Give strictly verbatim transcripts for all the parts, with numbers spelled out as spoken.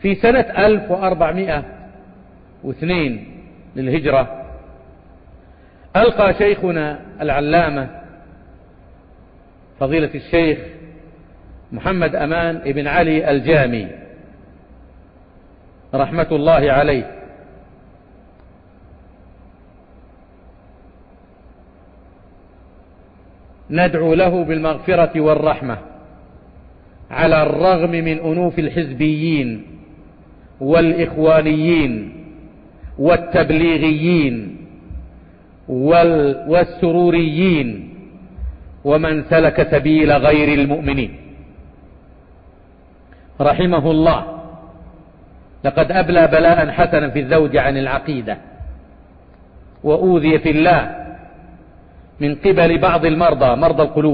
في سنة ألف وأربعمائة واثنين للهجرة ألقى شيخنا العلامة فضيلة الشيخ محمد أمان ابن علي الجامي رحمة الله عليه ندعو له بالمغفرة والرحمة على الرغم من أنوف الحزبيين والإخوانيين والتبليغيين والسروريين ومن سلك سبيل غير المؤمنين رحمه الله. لقد أبلى بلاء حسنا في الزوج عن العقيدة، وأوذي في الله من قبل بعض المرضى مرضى القلوب.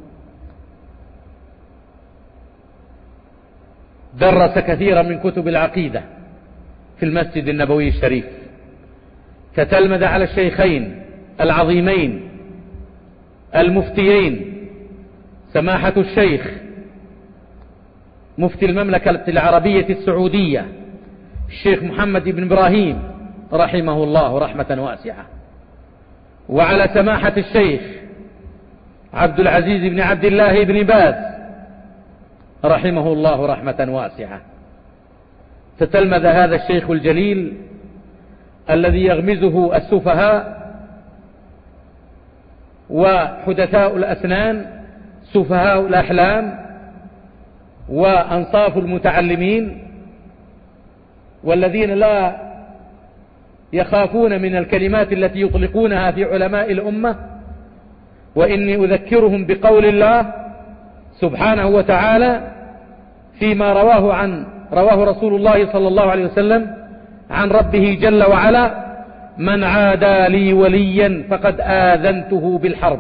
درس كثيرا من كتب العقيدة في المسجد النبوي الشريف، تتلمذ على الشيخين العظيمين المفتيين سماحة الشيخ مفتي المملكة العربية السعودية الشيخ محمد بن إبراهيم رحمه الله رحمة واسعة، وعلى سماحة الشيخ عبد العزيز بن عبد الله بن باز رحمه الله رحمة واسعة. تتلمذ هذا الشيخ الجليل الذي يغمزه السفهاء وحدثاء الأسنان سفهاء الأحلام وأنصاف المتعلمين، والذين لا يخافون من الكلمات التي يطلقونها في علماء الأمة. وإني أذكرهم بقول الله سبحانه وتعالى فيما رواه عن رواه رسول الله صلى الله عليه وسلم عن ربه جل وعلا: من عادى لي وليا فقد آذنته بالحرب.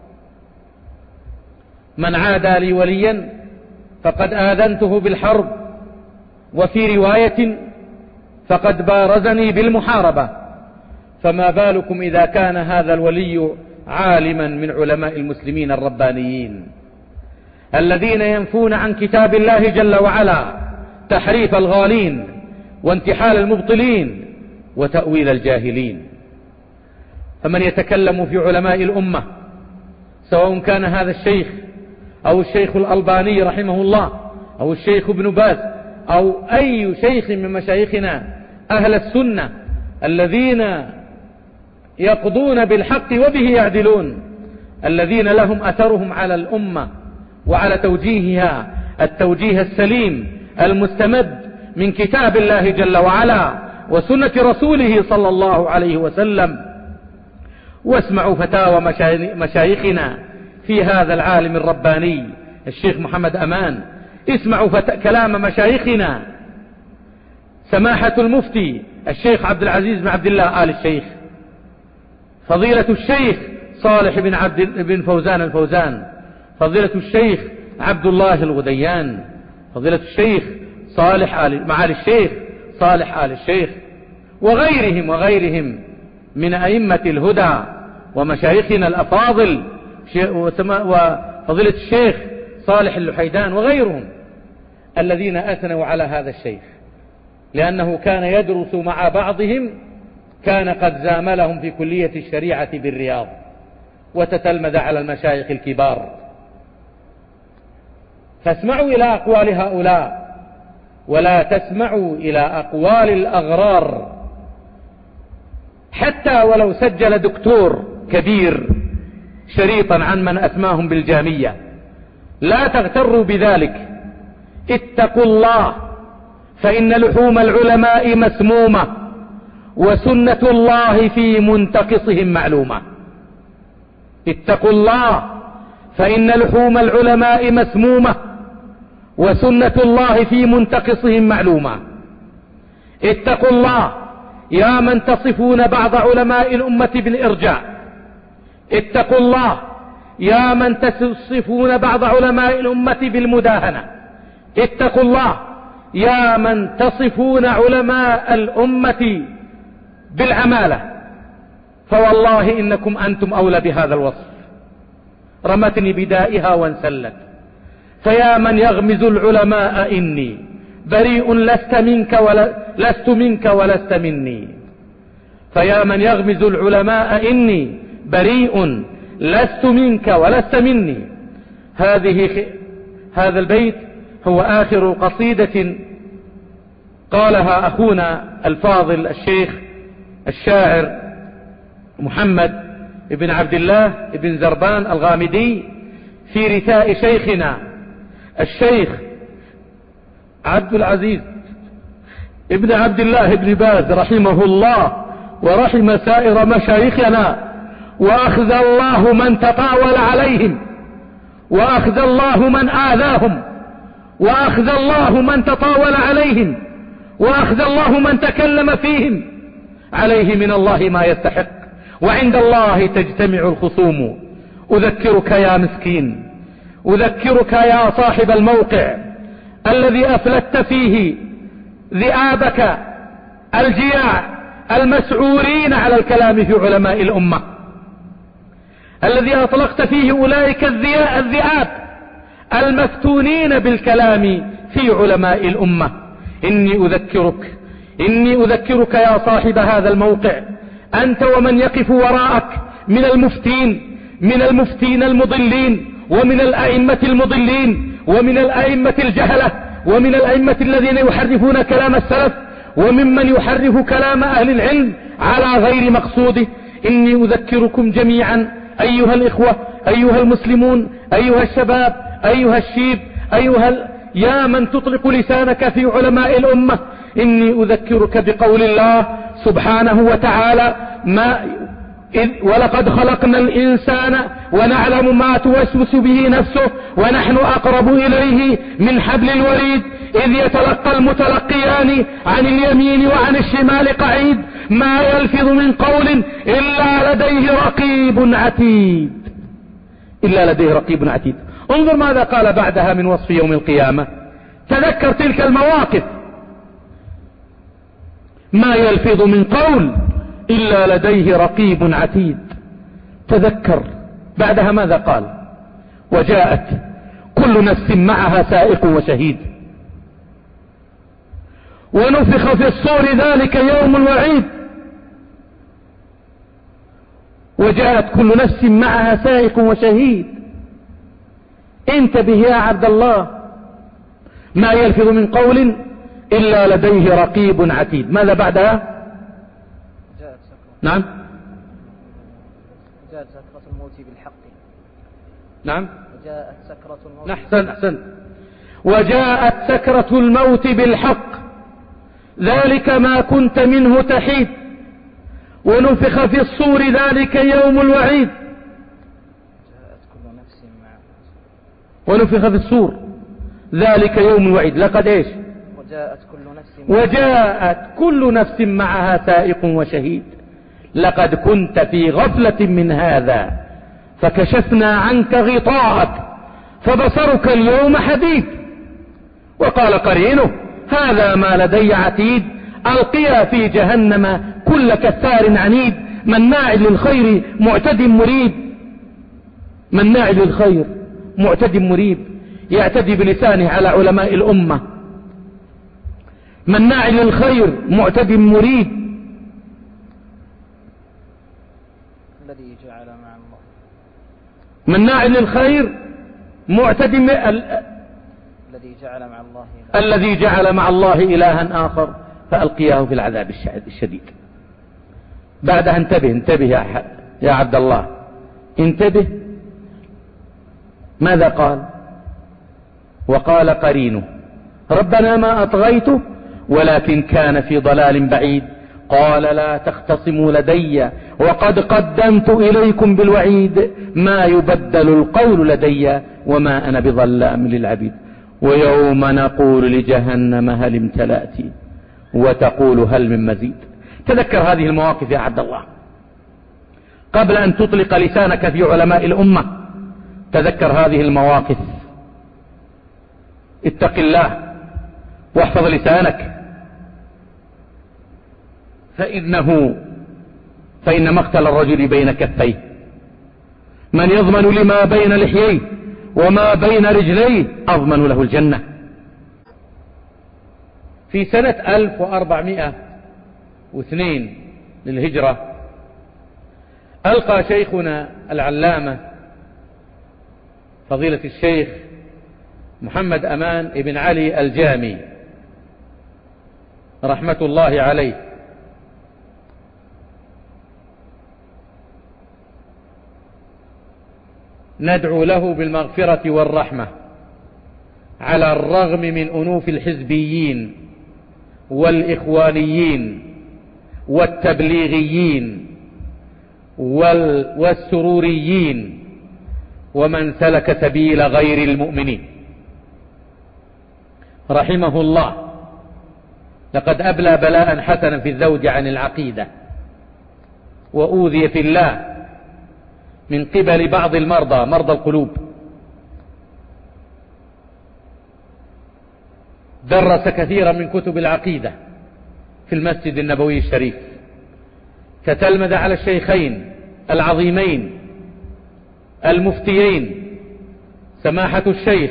من عادى لي وليا فقد آذنته بالحرب، وفي رواية فقد بارزني بالمحاربة. فما بالكم إذا كان هذا الولي عالما من علماء المسلمين الربانيين الذين ينفون عن كتاب الله جل وعلا تحريف الغالين وانتحال المبطلين وتأويل الجاهلين. فمن يتكلم في علماء الأمة سواء كان هذا الشيخ أو الشيخ الألباني رحمه الله أو الشيخ ابن باز أو أي شيخ من مشايخنا أهل السنة الذين يقضون بالحق وبه يعدلون، الذين لهم أثرهم على الأمة وعلى توجيهها التوجيه السليم المستمد من كتاب الله جل وعلا وسنة رسوله صلى الله عليه وسلم. واسمعوا فتاوى مشايخنا في هذا العالم الرباني الشيخ محمد أمان، اسمعوا فت... كلام مشايخنا سماحة المفتي الشيخ عبد العزيز بن عبد الله آل الشيخ، فضيلة الشيخ صالح بن عبد بن فوزان الفوزان، فضيلة الشيخ عبد الله الغديان، فضيلة الشيخ صالح آل معالي الشيخ صالح آل الشيخ، وغيرهم وغيرهم من أئمة الهدى ومشايخنا الأفاضل، وفضيلة الشيخ صالح اللحيدان وغيرهم الذين أثنوا على هذا الشيخ، لأنه كان يدرس مع بعضهم، كان قد زاملهم في كلية الشريعة بالرياض وتتلمذ على المشايخ الكبار. فاسمعوا إلى أقوال هؤلاء ولا تسمعوا إلى أقوال الأغرار، حتى ولو سجل دكتور كبير شريطا عن من أسماهم بالجامية لا تغتروا بذلك. اتقوا الله، فإن لحوم العلماء مسمومة وسنة الله في منتقصهم معلومة. اتقوا الله، فإن لحوم العلماء مسمومة وسنة الله في منتقصهم معلومة. اتقوا الله يا من تصفون بعض علماء الأمة بالإرجاء. اتقوا الله يا من تصفون بعض علماء الأمة بالمداهنة. اتقوا الله يا من تصفون علماء الأمة بالعمالة، فوالله إنكم أنتم أولى بهذا الوصف. رمتني بدائها وانسلت، فيا من يغمز العلماء إني بريء لست منك ولا لست منك ولست مني. فيا من يغمز العلماء إني بريء لست منك ولست مني. هذه هذا البيت هو آخر قصيدة قالها أخونا الفاضل الشيخ الشاعر محمد بن عبد الله بن زربان الغامدي في رثاء شيخنا الشيخ عبد العزيز ابن عبد الله بن باز رحمه الله ورحم سائر مشايخنا، وأخذ الله من تطاول عليهم، وأخذ الله من آذاهم، وأخذ الله من تطاول عليهم، وأخذ الله من تكلم فيهم. عليه من الله ما يستحق، وعند الله تجتمع الخصوم. أذكرك يا مسكين، أذكرك يا صاحب الموقع الذي أفلت فيه ذئابك الجياع المسعورين على الكلام في علماء الأمة، الذي أطلقت فيه أولئك الذئاب المفتونين بالكلام في علماء الأمة. إني أذكرك إني أذكرك يا صاحب هذا الموقع، أنت ومن يقف وراءك من المفتين من المفتين المضلين، ومن الأئمة المضلين، ومن الأئمة الجهلة، ومن الأئمة الذين يحرفون كلام السلف، وممن يحرف كلام أهل العلم على غير مقصوده. إني أذكركم جميعا أيها الإخوة، أيها المسلمون، أيها الشباب، أيها الشيب، أيها ال... يا من تطلق لسانك في علماء الأمة، إني أذكرك بقول الله سبحانه وتعالى ما إذ ولقد خلقنا الإنسان ونعلم ما توسوس به نفسه ونحن أقرب إليه من حبل الوريد إذ يتلقى المتلقيان عن اليمين وعن الشمال قعيد ما يلفظ من قول إلا لديه رقيب عتيد. إلا لديه رقيب عتيد. انظر ماذا قال بعدها من وصف يوم القيامة. تذكر تلك المواقف. ما يلفظ من قول إلا لديه رقيب عتيد. تذكر بعدها ماذا قال. وجاءت كل نفس معها سائق وشهيد ونفخ في الصور ذلك يوم الوعيد. وجاءت كل نفس معها سائق وشهيد. انتبه يا عبد الله. ما يلفظ من قول إلا لديه رقيب عتيد. ماذا بعدها. نعم. جاءت سكرة الموت بالحق. نعم. وجاءت سكرة الموت. أحسن أحسن. وجاءت سكرة الموت بالحق ذلك ما كنت منه تحيد ونفخ في الصور ذلك يوم الوعيد. جاءت كل نفس معها. ونفخ في الصور ذلك يوم الوعيد. لقد ايش. وجاءت كل نفس وجاءت كل نفس معها سائق وشهيد. لقد كنت في غفلة من هذا فكشفنا عنك غطاءك فبصرك اليوم حديد. وقال قرينه هذا ما لدي عتيد. ألقيا في جهنم كل كفار عنيد مناع للخير معتد مريب. مناع للخير معتد مريب. يعتدي بلسانه على علماء الأمة. مناع للخير معتد مريب. الذي جعل مع الله. مناع للخير معتد م... ال... الذي جعل مع الله الذي جعل مع الله إلها آخر فألقياه في العذاب الشديد. بعدها انتبه انتبه يا, ح... يا عبد الله انتبه. ماذا قال. وقال قرينه ربنا ما أطغيته ولكن كان في ضلال بعيد. قال لا تختصموا لدي وقد قدمت إليكم بالوعيد ما يبدل القول لدي وما أنا بظلام للعبيد. ويوم نقول لجهنم هل امتلأت وتقول هل من مزيد. تذكر هذه المواقف يا عبد الله قبل أن تطلق لسانك في علماء الأمة. تذكر هذه المواقف. اتق الله واحفظ لسانك فإنه فإن مقتل الرجل بين كفيه. من يضمن لما بين لحييه وما بين رجليه أضمن له الجنة. في سنة ألف وأربعمائة واثنين للهجرة ألقى شيخنا العلامة فضيلة الشيخ محمد أمان ابن علي الجامي رحمة الله عليه ندعو له بالمغفرة والرحمة على الرغم من أنوف الحزبيين والإخوانيين والتبليغيين والسروريين ومن سلك سبيل غير المؤمنين رحمه الله. لقد أبلى بلاء حسنا في الزوج عن العقيدة، وأوذي في الله من قبل بعض المرضى مرضى القلوب. درس كثيرا من كتب العقيدة في المسجد النبوي الشريف، تتلمذ على الشيخين العظيمين المفتيين سماحة الشيخ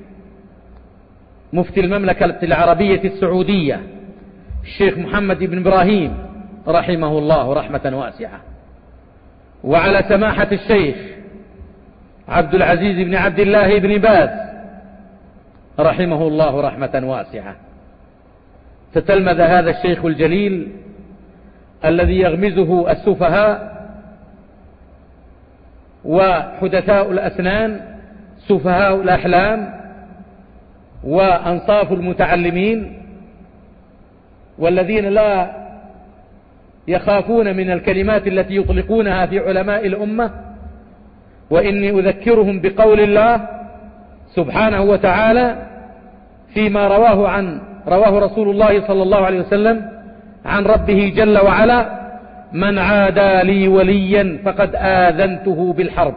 مفتي المملكة العربية السعودية الشيخ محمد بن إبراهيم رحمه الله رحمة واسعة، وعلى سماحة الشيخ عبد العزيز بن عبد الله بن باز رحمه الله رحمة واسعة. تتلمذ هذا الشيخ الجليل الذي يغمزه السفهاء وحدثاء الأسنان سفهاء الأحلام وأنصاف المتعلمين، والذين لا يخافون من الكلمات التي يطلقونها في علماء الأمة. وإني أذكرهم بقول الله سبحانه وتعالى فيما رواه عن رواه رسول الله صلى الله عليه وسلم عن ربه جل وعلا: من عادى لي وليا فقد آذنته بالحرب.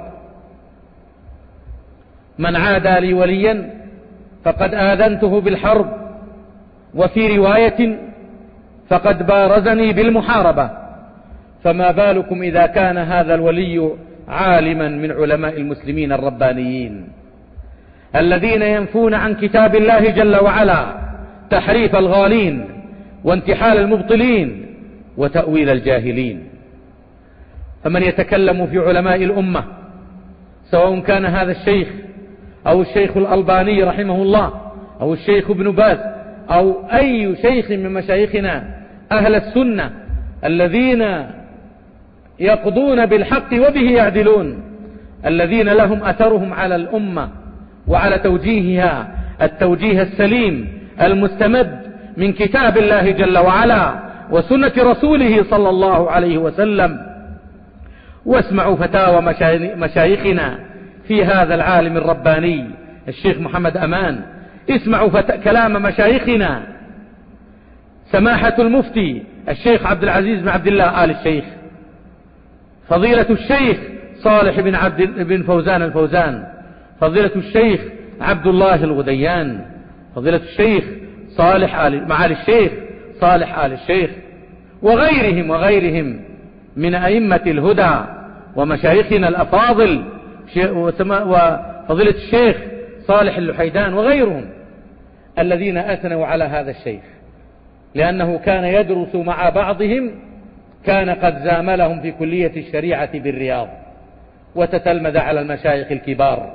من عادى لي وليا فقد آذنته بالحرب، وفي رواية فقد بارزني بالمحاربة. فما بالكم إذا كان هذا الولي عالما من علماء المسلمين الربانيين الذين ينفون عن كتاب الله جل وعلا تحريف الغالين وانتحال المبطلين وتأويل الجاهلين. فمن يتكلم في علماء الأمة سواء كان هذا الشيخ أو الشيخ الألباني رحمه الله أو الشيخ ابن باز أو أي شيخ من مشايخنا أهل السنة الذين يقضون بالحق وبه يعدلون، الذين لهم أثرهم على الأمة وعلى توجيهها التوجيه السليم المستمد من كتاب الله جل وعلا وسنة رسوله صلى الله عليه وسلم. واسمعوا فتاوى مشايخنا في هذا العالم الرباني الشيخ محمد أمان، اسمعوا كلام مشايخنا سماحة المفتي الشيخ عبد العزيز بن عبد الله آل الشيخ، فضيلة الشيخ صالح بن عبد بن فوزان الفوزان، فضيلة الشيخ عبد الله الغديان، فضيلة الشيخ صالح آل معالي الشيخ صالح آل الشيخ، وغيرهم وغيرهم من أئمة الهدى ومشايخنا الأفاضل، وفضيلة الشيخ صالح اللحيدان وغيرهم الذين أثنوا على هذا الشيخ، لأنه كان يدرس مع بعضهم، كان قد زاملهم في كلية الشريعة بالرياض وتتلمذ على المشايخ الكبار.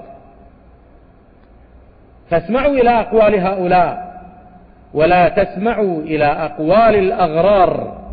فاسمعوا إلى أقوال هؤلاء ولا تسمعوا إلى أقوال الأغرار،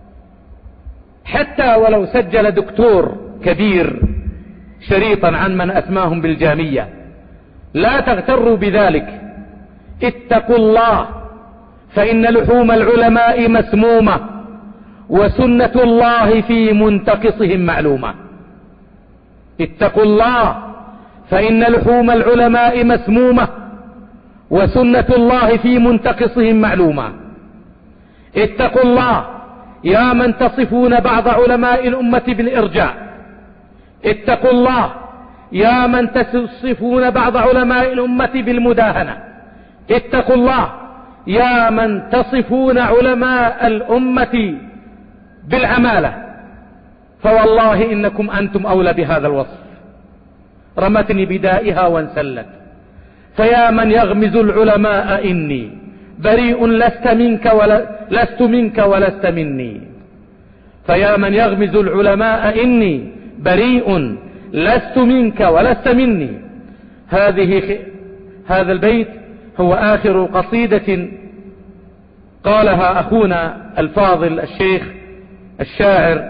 حتى ولو سجل دكتور كبير شريطا عن من أسماهم بالجامية، لا تغتروا بذلك. اتقوا الله، فإن لحوم العلماء مسمومة وسنة الله في منتقصهم معلومة. اتقوا الله، فإن لحوم العلماء مسمومة وسنة الله في منتقصهم معلومة. اتقوا الله يا من تصفون بعض علماء الأمة بالإرجاء. اتقوا الله يا من تصفون بعض علماء الأمة بالمداهنة. اتقوا الله يا من تصفون علماء الأمة بالعمالة، فوالله إنكم أنتم أولى بهذا الوصف. رمتني بدائها وانسلت، فيا من يغمز العلماء إني بريء لست منك ولا لست منك ولست مني. فيا من يغمز العلماء إني بريء لست منك ولست مني. هذه هذا البيت هو آخر قصيدة قالها أخونا الفاضل الشيخ الشاعر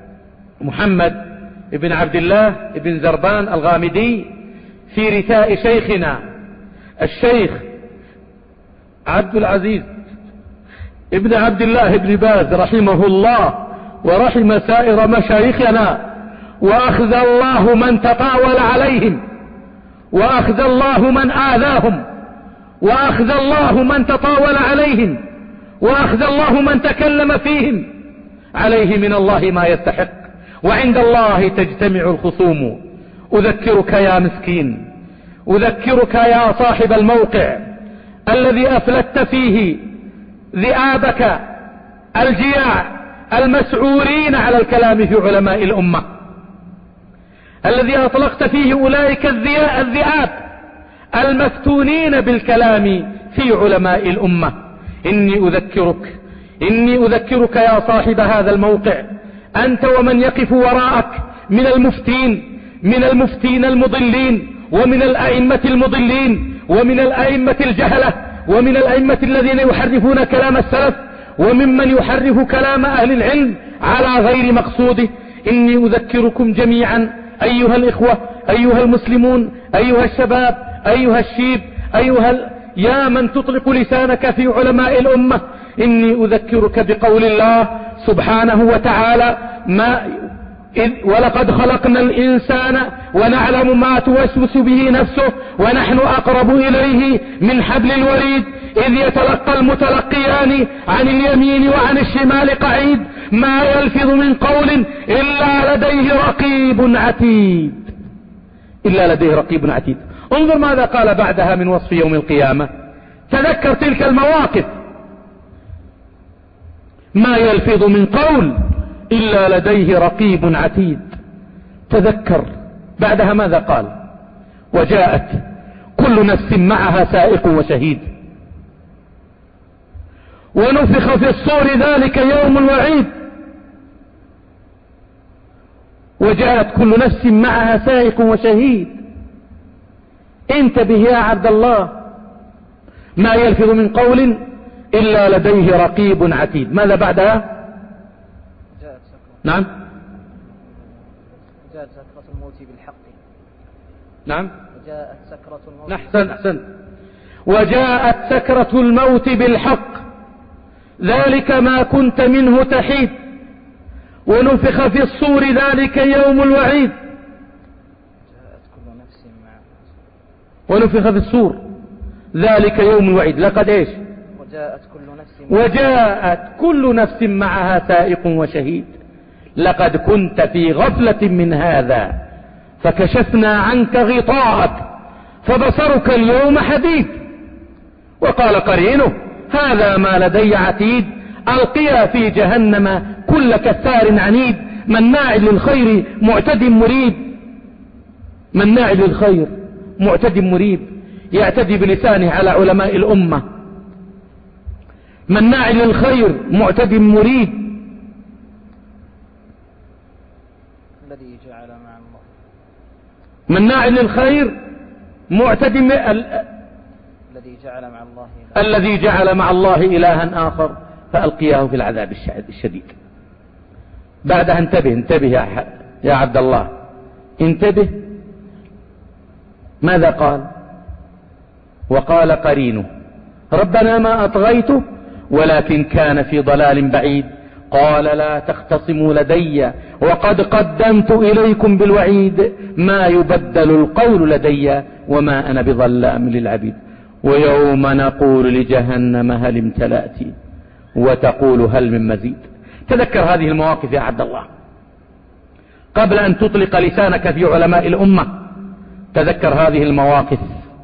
محمد بن عبد الله بن زربان الغامدي في رثاء شيخنا الشيخ عبد العزيز ابن عبد الله بن باز رحمه الله ورحم سائر مشايخنا، وأخذ الله من تطاول عليهم، وأخذ الله من آذاهم، وأخذ الله من تطاول عليهم، وأخذ الله من تكلم فيهم. عليه من الله ما يستحق، وعند الله تجتمع الخصوم. أذكرك يا مسكين، أذكرك يا صاحب الموقع الذي أفلت فيه ذئابك الجياع المسعورين على الكلام في علماء الأمة، الذي أطلقت فيه أولئك الذئاب المفتونين بالكلام في علماء الأمة. إني أذكرك إني أذكرك يا صاحب هذا الموقع، أنت ومن يقف وراءك من المفتين من المفتين المضلين، ومن الأئمة المضلين، ومن الأئمة الجهلة، ومن الأئمة الذين يحرفون كلام السلف، وممن يحرف كلام أهل العلم على غير مقصوده. إني أذكركم جميعا أيها الإخوة، أيها المسلمون، أيها الشباب، أيها الشيب، أيها ال... يا من تطلق لسانك في علماء الأمة، إني أذكرك بقول الله سبحانه وتعالى ما إذ ولقد خلقنا الإنسان ونعلم ما توسوس به نفسه ونحن أقرب إليه من حبل الوريد إذ يتلقى المتلقيان عن اليمين وعن الشمال قعيد ما يلفظ من قول إلا لديه رقيب عتيد. إلا لديه رقيب عتيد. انظر ماذا قال بعدها من وصف يوم القيامة. تذكر تلك المواقف. ما يلفظ من قول إلا لديه رقيب عتيد. تذكر بعدها ماذا قال. وجاءت كل نفس معها سائق وشهيد ونفخ في الصور ذلك يوم الوعيد. وجاءت كل نفس معها سائق وشهيد. انتبه يا عبد الله. ما يلفظ من قول إلا لديه رقيب عتيد. ماذا بعدها. نعم. جاءت سكرة الموت بالحق. نعم. وجاءت سكرة الموت. أحسن أحسن. وجاءت سكرة الموت بالحق ذلك ما كنت منه تحيد ونفخ في الصور ذلك يوم الوعيد. جاءت كل نفس معها. ونفخ في الصور ذلك يوم الوعيد. لقد ايش. وجاءت كل نفس معها. وجاءت كل نفس معها سائق وشهيد. لقد كنت في غفلة من هذا فكشفنا عنك غطاءك فبصرك اليوم حديد. وقال قرينه هذا ما لدي عتيد. ألقيا في جهنم كل كفار عنيد مناع للخير معتد مريب. مناع للخير معتد مريب. يعتدي بلسانه على علماء الأمة. مناع للخير معتد مريب. الذي جعل مع الله. مناع للخير معتد ال... الذي جعل مع الله إله. الذي جعل مع الله إلها آخر فألقياه في العذاب الشديد. بعدها انتبه انتبه يا, ح... يا عبد الله انتبه. ماذا قال. وقال قرينه ربنا ما أطغيته ولكن كان في ضلال بعيد. قال لا تختصموا لدي وقد قدمت إليكم بالوعيد ما يبدل القول لدي وما أنا بظلام للعبيد. ويوم نقول لجهنم هل امتلأت وتقول هل من مزيد. تذكر هذه المواقف يا عبد الله قبل أن تطلق لسانك في علماء الأمة. تذكر هذه المواقف.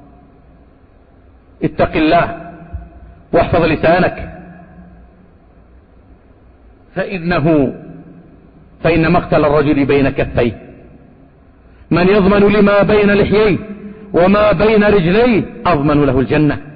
اتق الله واحفظ لسانك فإنه فإن مقتل الرجل بين كفيه. من يضمن لما بين لحييه وما بين رجليه أضمن له الجنة.